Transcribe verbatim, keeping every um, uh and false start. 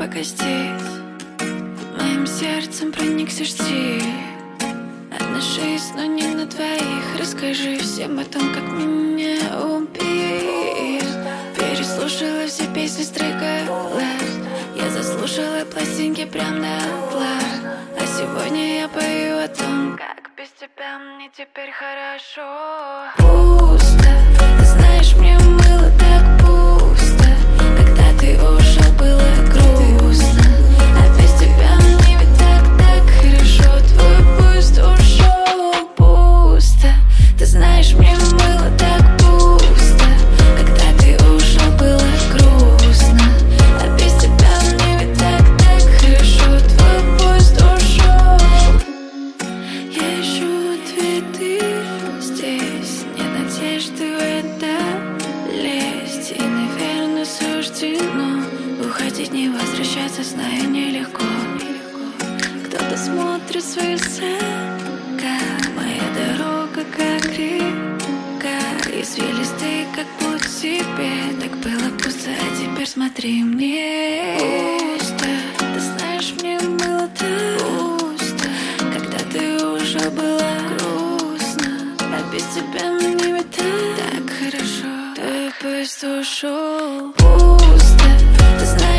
погостить. Моим сердцем проникся жди. Одна жизнь, но не на двоих. Расскажи всем о том, как меня убить. Переслушала все песни с трека Left. Я заслушала пластинки прям на плах. А сегодня я пою о том, как без тебя мне теперь хорошо. Пусто, ты знаешь, мне было так пусто. Когда ты ушел, было грустно. А без тебя мне ведь так, так хорошо. Твой поезд ушел, пусто. Ты знаешь, мне было так пусто. Когда ты ушел, было грустно. А без тебя мне ведь так, так хорошо. Твой поезд ушел. Я ищу ответы здесь. Нет надежды в это лезть. И, наверное, суждено уходить, не возвращаться, зная нелегко. Кто-то смотрит свою зеркало. Моя дорога как река, извилистый, как путь к себе. Так было пусто, а теперь смотри мне. Пусто, ты знаешь, мне было так пусто. Когда ты ушел, было грустно. А без тебя мне ведь так, так хорошо. Твой поезд ушел, пусто, ты знаешь.